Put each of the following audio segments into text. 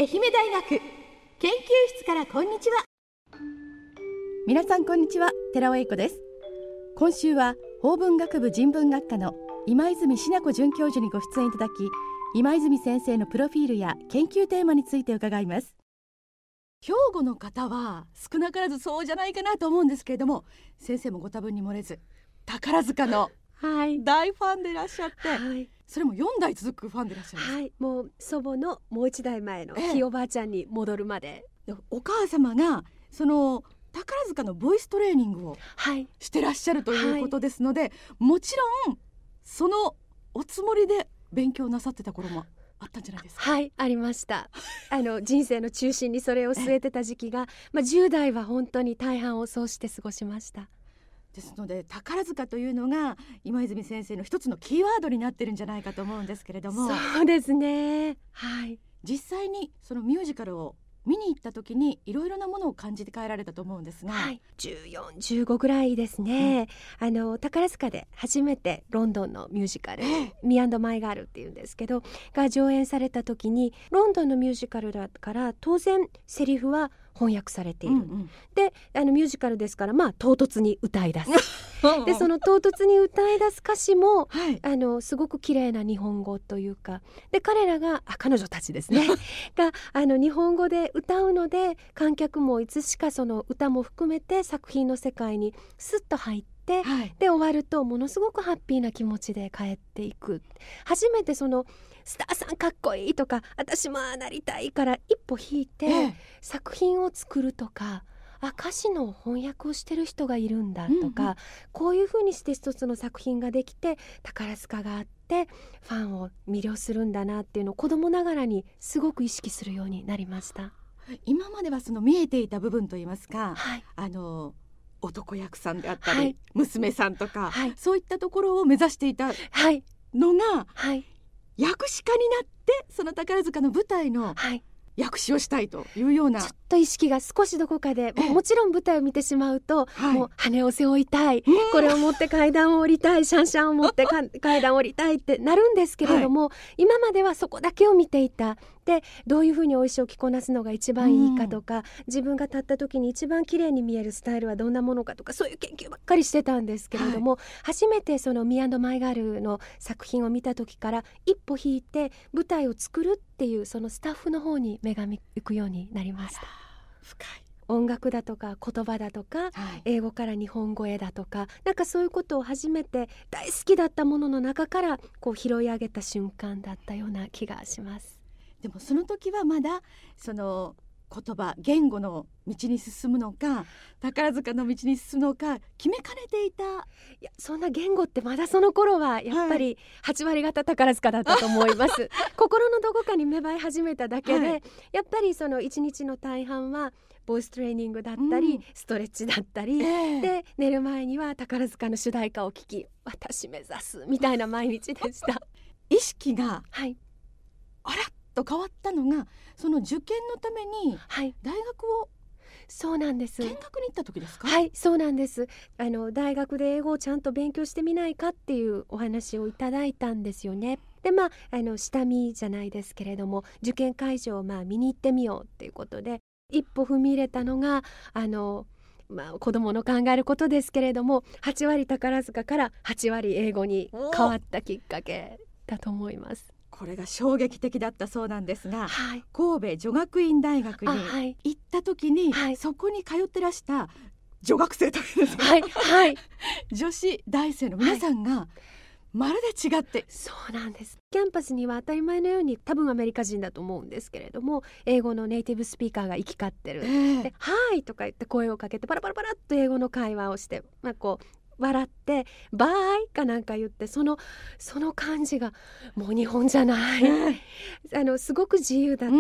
愛媛大学研究室からこんにちは。 皆さんこんにちは、寺尾英子です。今週は法文学部人文学科の今泉しな子准教授にご出演いただき、今泉先生のプロフィールや研究テーマについて伺います。兵庫の方は少なからずそうじゃないかなと思うんですけれども、先生もご多分に漏れず宝塚の大ファンでいらっしゃって、はい、それも4代続くファンでいらっしゃるんです。 はい、もう祖母のもう1代前のひいおばあちゃんに戻るまで、 お母様がその宝塚のボイストレーニングをしてらっしゃるということですので、もちろんそのおつもりで勉強なさってた頃もあったんじゃないですか。 はい、ありました。人生の中心にそれを据えてた時期が、10代は本当に大半をそうして過ごしました。 ですので宝塚というのが今泉先生の一つのキーワードになってるんじゃないかと思うんですけれども。 そうですね、はい、 実際にそのミュージカルを見に行った時にいろいろなものを感じて帰られたと思うんですが、 はい、14、15ぐらいですね、宝塚で初めてロンドンのミュージカル、ミー&マイガールっていうんですけどが上演された時に、ロンドンのミュージカルだから当然セリフは翻訳されている、でミュージカルですから唐突に歌い出すでその唐突に歌い出す歌詞も、すごく綺麗な日本語というかで、彼らが彼女たちですねが日本語で歌うので、観客もいつしかその歌も含めて作品の世界にスッと入って、で終わるとものすごくハッピーな気持ちで帰っていく。初めてそのスターさんかっこいいとか私もなりたいから一歩引いて、作品を作るとか歌詞の翻訳をしてる人がいるんだとか、こういう風にして一つの作品ができて宝塚があってファンを魅了するんだなっていうのを子供ながらにすごく意識するようになりました。 今まではその見えていた部分といいますか、男役さんであったり、娘さんとか、そういったところを目指していたのが、役士家になってその宝塚の舞台の役士をしたいというような、 ちょっと意識が少しどこかで、もちろん舞台を見てしまうと、もう羽を背負いたい、これを持って階段を降りたい、シャンシャンを持って階段を降りたいってなるんですけれども、今まではそこだけを見ていた。でどういうふうにお衣装を着こなすのが一番いいかとか、自分が立った時に一番綺麗に見えるスタイルはどんなものかとか、そういう研究ばっかりしてたんですけれども、初めてそのミー&マイガールの作品を見た時から一歩引いて舞台を作るっていうそのスタッフの方に目が向くようになりました。 深い。 音楽だとか言葉だとか、英語から日本語へだとか、なんかそういうことを初めて大好きだったものの中からこう拾い上げた瞬間だったような気がします。 でもその時はまだその言葉言語の道に進むのか宝塚の道に進むのか決めかねていた。 いや、そんな言語ってまだその頃はやっぱり8割方宝塚だったと思います心のどこかに芽生え始めただけで、やっぱりその一日の大半はボイストレーニングだったり、ストレッチだったり、で寝る前には宝塚の主題歌を聴き、私目指すみたいな毎日でした意識が、あらと変わったのがその受験のために大学を、 そうなんです、 見学に行った時ですか。 そうなんです。大学で英語をちゃんと勉強してみないかっていうお話をいただいたんですよね。で下見じゃないですけれども、受験会場を見に行ってみようっていうことで一歩踏み入れたのが子供の考えることですけれども、8割宝塚から8割英語に変わったきっかけだと思います。 これが衝撃的だったそうなんですが、神戸女学院大学に行った時に、そこに通ってらした女学生というんですか、女子大生の皆さんが、まるで違って。 そうなんです。キャンパスには当たり前のように多分アメリカ人だと思うんですけれども、英語のネイティブスピーカーが行き交ってる、ではいとか言って声をかけてパラパラパラっと英語の会話をして、こう笑ってバイかなんか言って、その感じがもう日本じゃないすごく自由だった、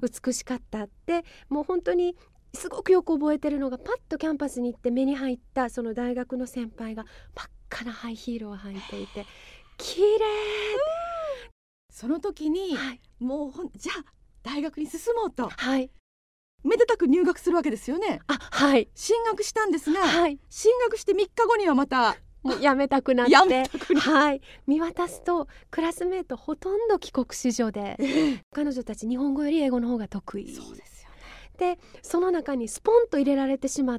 美しかったって、もう本当にすごくよく覚えてるのが、パッとキャンパスに行って目に入ったその大学の先輩が真っ赤なハイヒールを履いていて綺麗。 その時に、もうじゃあ大学に進もうと、 めでたく入学するわけですよね。進学したんですが、進学して3日後にはまたもうやめたくなってはい、見渡すとクラスメートほとんど帰国子女で、彼女たち日本語より英語の方が得意。 そうですよでその中にスポンと入れられてしまって、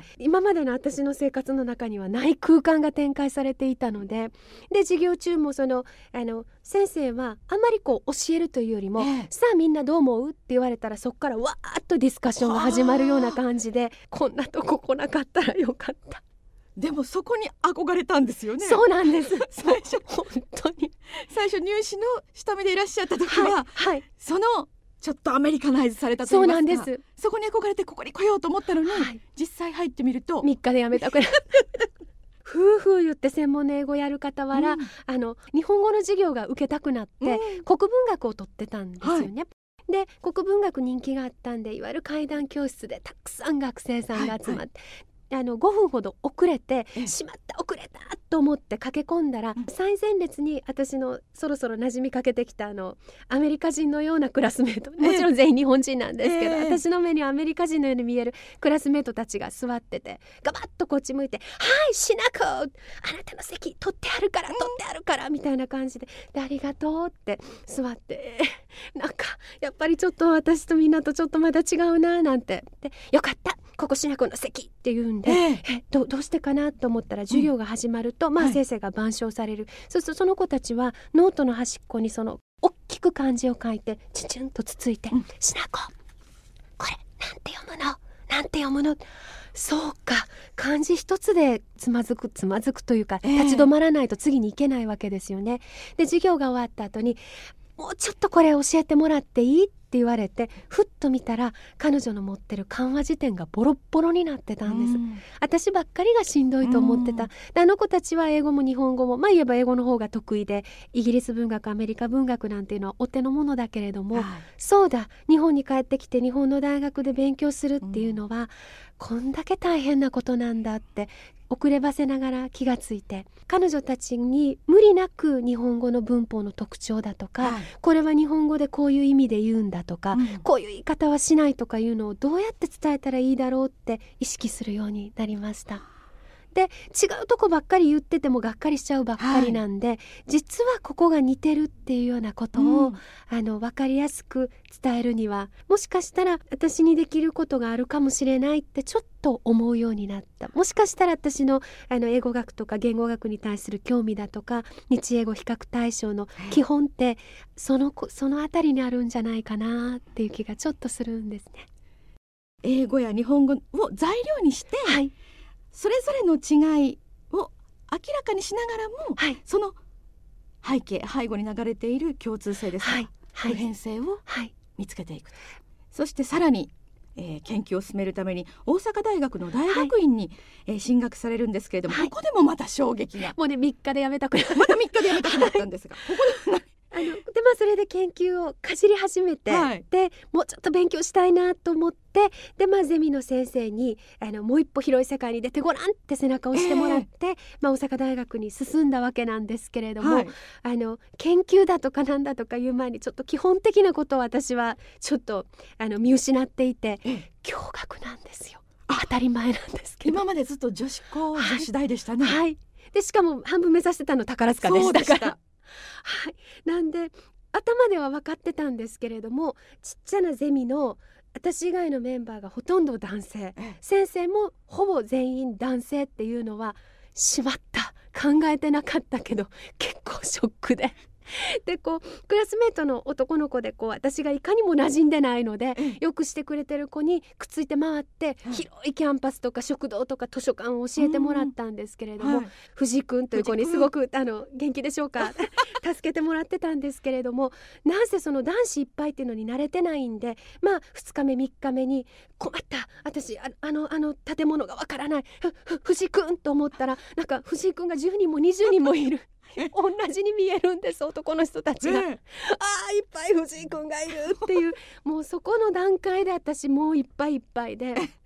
今までの私の生活の中にはない空間が展開されていたので、授業中も先生はあんまりこう教えるというよりも、さあみんなどう思うって言われたら、そこからわーっとディスカッションが始まるような感じで、こんなとこ来なかったらよかった。 でもそこに憧れたんですよね。 そうなんです最初本当に最初入試の下見でいらっしゃった時は、 はい、 そのちょっとアメリカナイズされたと言いますか、 そうなんです。 そこに憧れてここに来ようと思ったのに、実際入ってみると 3日でやめたくなる夫婦言って専門の英語やる傍ら、日本語の授業が受けたくなって、国文学を取ってたんですよね。で国文学人気があったんで、いわゆる怪談教室でたくさん学生さんが集まって、5分ほど遅れて、しまった遅れたと思って駆け込んだら、最前列に私のそろそろ馴染みかけてきたアメリカ人のようなクラスメート、もちろん全員日本人なんですけど、私の目にはアメリカ人のように見えるクラスメートたちが座ってて、ガバッとこっち向いて、はいしなこ、あなたの席取ってあるから取ってあるからみたいな感じで、ありがとうって座って、なんかやっぱりちょっと私とみんなとちょっとまだ違うななんて、でよかったここしなこの席って言うんで、どうしてかなと思ったら、授業が始まると、先生が板書される、そうするとその子たちはノートの端っこにその大きく漢字を書いてチチュンとつついて、しなここれなんて読むのなんて読むの、そうか漢字一つでつまずくというか、立ち止まらないと次に行けないわけですよね。で授業が終わった後に、もうちょっとこれ教えてもらっていいって言われて、ふっと見たら彼女の持ってる漢和辞典がボロッボロになってたんです。私ばっかりがしんどいと思ってた。で子たちは英語も日本語も、言えば英語の方が得意で、イギリス文学アメリカ文学なんていうのはお手の物だけれども、そうだ日本に帰ってきて日本の大学で勉強するっていうのは、こんだけ大変なことなんだって遅ればせながら気がついて、彼女たちに無理なく日本語の文法の特徴だとか、これは日本語でこういう意味で言うんだとか、こういう言い方はしないとかいうのをどうやって伝えたらいいだろうって意識するようになりました。で違うとこばっかり言っててもがっかりしちゃうばっかりなんで、実はここが似てるっていうようなことを、分かりやすく伝えるには、もしかしたら私にできることがあるかもしれないってちょっと思うようになった。もしかしたら私の英語学とか言語学に対する興味だとか、日英語比較対象の基本ってそのあたりにあるんじゃないかなっていう気がちょっとするんですね。 英語や日本語を材料にして、それぞれの違いを明らかにしながらも、その背景背後に流れている共通性ですとか、普遍性を見つけていく、そしてさらに、研究を進めるために大阪大学の大学院に、進学されるんですけれども、ここでもまた衝撃が、 もうね3日でやめたくなったまた3日でやめたくなったんですが、ここででそれで研究をかじり始めて、でもうちょっと勉強したいなと思って、でゼミの先生にもう一歩広い世界に出てごらんって背中を押してもらって、大阪大学に進んだわけなんですけれども、研究だとかなんだとかいう前にちょっと基本的なことを私はちょっと見失っていて、共学なんですよ。当たり前なんですけど、 今までずっと女子校、女子大でしたね。 でしかも半分目指してたの宝塚でしたからなんで頭では分かってたんですけれども、ちっちゃなゼミの私以外のメンバーがほとんど男性、先生もほぼ全員男性っていうのは、しまった、考えてなかったけど結構ショックででクラスメートの男の子で私がいかにも馴染んでないので、よくしてくれてる子にくっついて回って、広いキャンパスとか食堂とか図書館を教えてもらったんですけれども、藤井くんという子にすごく元気でしょうか助けてもらってたんですけれども、なんせその男子いっぱいっていうのに慣れてないんで、2日目3日目に困った、私建物がわからない、藤井くんと思ったら、なんか藤井くんが10人も20人もいる同じに見えるんです、男の人たちが、いっぱい藤井くんがいるっていうもうそこの段階で私もういっぱいいっぱいで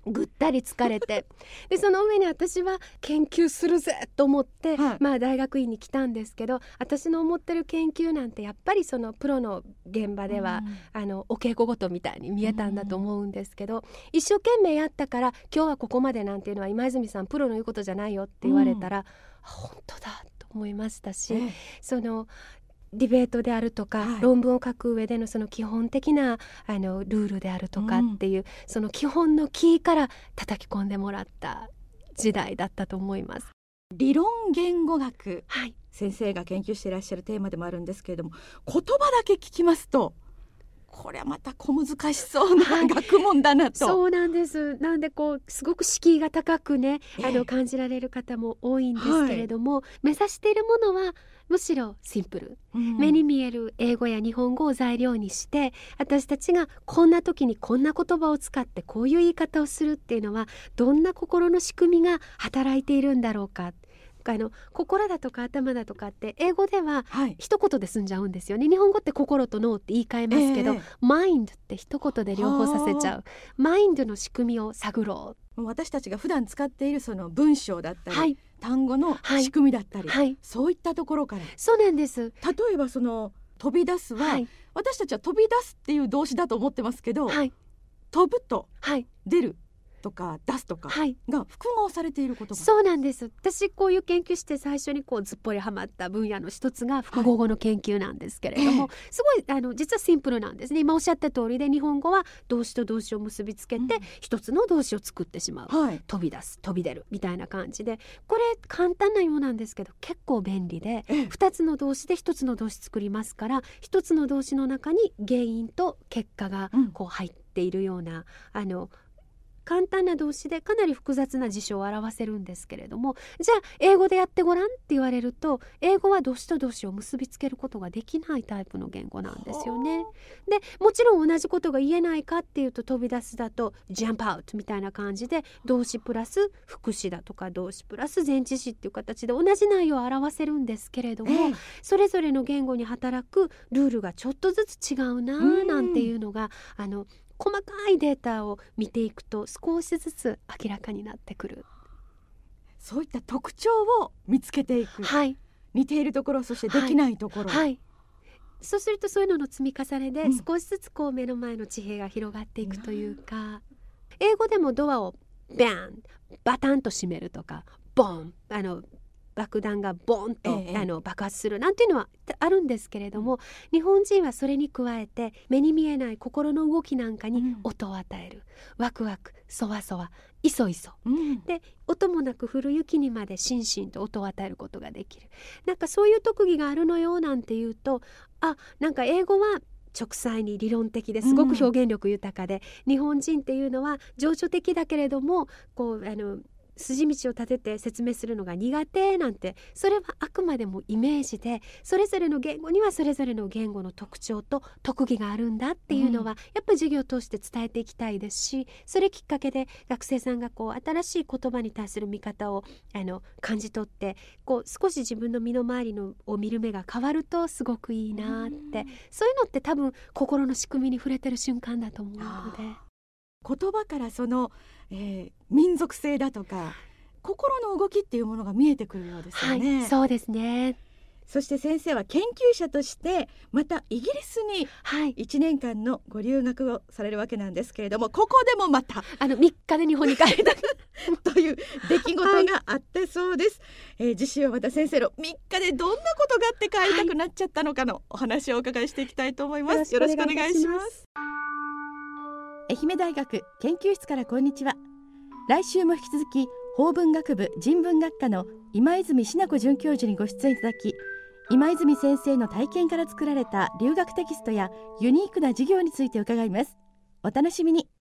ぐったり疲れてでその上に私は研究するぜと思って、大学院に来たんですけど、私の思ってる研究なんてやっぱりそのプロの現場では、お稽古ごとみたいに見えたんだと思うんですけど、一生懸命やったから今日はここまでなんていうのは今泉さんプロの言うことじゃないよって言われたら、本当だと思いましたし、そのディベートであるとか、論文を書く上でのその基本的なルールであるとかっていう、その基本のキーから叩き込んでもらった時代だったと思います。 理論言語学、先生が研究していらっしゃるテーマでもあるんですけれども、言葉だけ聞きますとこれはまた小難しそうな学問だなと、 そうなんです。なんですごく敷居が高くね、感じられる方も多いんですけれども、目指しているものはむしろシンプル、目に見える英語や日本語を材料にして、私たちがこんな時にこんな言葉を使ってこういう言い方をするっていうのはどんな心の仕組みが働いているんだろうか。心だとか頭だとかって英語では一言で済んじゃうんですよね。日本語って心と脳って言い換えますけど、マインドって一言で両方させちゃう。マインドの仕組みを探ろう。私たちが普段使っているその文章だったり、単語の仕組みだったり、そういったところから。 そうなんです。 例えばその飛び出すは、私たちは飛び出すっていう動詞だと思ってますけど、飛ぶと出るとか出すとかが複合されている言葉、 そうなんです。私こういう研究して最初にずっぽりはまった分野の一つが複合語の研究なんですけれども、すごい実はシンプルなんですね。今おっしゃった通りで、日本語は動詞と動詞を結びつけて一つの動詞を作ってしまう、飛び出す飛び出るみたいな感じで、これ簡単なようなんですけど結構便利で、2つの動詞で1つの動詞作りますから、1つの動詞の中に原因と結果が入っているような、簡単な動詞でかなり複雑な事象を表せるんですけれども、じゃあ英語でやってごらんって言われると、英語は動詞と動詞を結びつけることができないタイプの言語なんですよね。でもちろん同じことが言えないかっていうと、飛び出すだと jump out みたいな感じで、動詞プラス副詞だとか動詞プラス前置詞っていう形で同じ内容を表せるんですけれども、それぞれの言語に働くルールがちょっとずつ違うななんていうのが細かいデータを見ていくと少しずつ明らかになってくる。 そういった特徴を見つけていく、似ているところ、そしてできないところ、 そうするとそういうのの積み重ねで少しずつ目の前の地平が広がっていくというか、英語でもドアをバタンと閉めるとか、ボン爆弾がボンと、爆発するなんていうのはあるんですけれども、日本人はそれに加えて目に見えない心の動きなんかに音を与える、ワクワク、そわそわ、いそいそ、で音もなく降る雪にまでしんしんと音を与えることができる。なんかそういう特技があるのよなんていうと、なんか英語は直裁に理論的ですごく表現力豊かで、日本人っていうのは情緒的だけれども筋道を立てて説明するのが苦手なんて、それはあくまでもイメージで、それぞれの言語にはそれぞれの言語の特徴と特技があるんだっていうのは、やっぱり授業を通して伝えていきたいですし、それきっかけで学生さんが新しい言葉に対する見方を感じ取って、少し自分の身の回りのを見る目が変わるとすごくいいなって、そういうのって多分心の仕組みに触れてる瞬間だと思うので、 言葉からその、民族性だとか心の動きっていうものが見えてくるようですよね。 そうですね。 そして先生は研究者としてまたイギリスに1年間のご留学をされるわけなんですけれども、ここでもまた 3日で日本に帰ったという出来事があってそうです。次週はまた先生の3日でどんなことがあって帰りたくなっちゃったのかのお話をお伺いしていきたいと思います。よろしくお願いします。 愛媛大学研究室からこんにちは。来週も引き続き法文学部人文学科の今泉しな子准教授にご出演いただき、今泉先生の体験から作られた留学テキストやユニークな授業について伺います。お楽しみに。